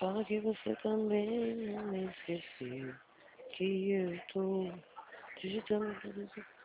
Fala que você também não me esqueceu. Que eu tô digitando tudo isso.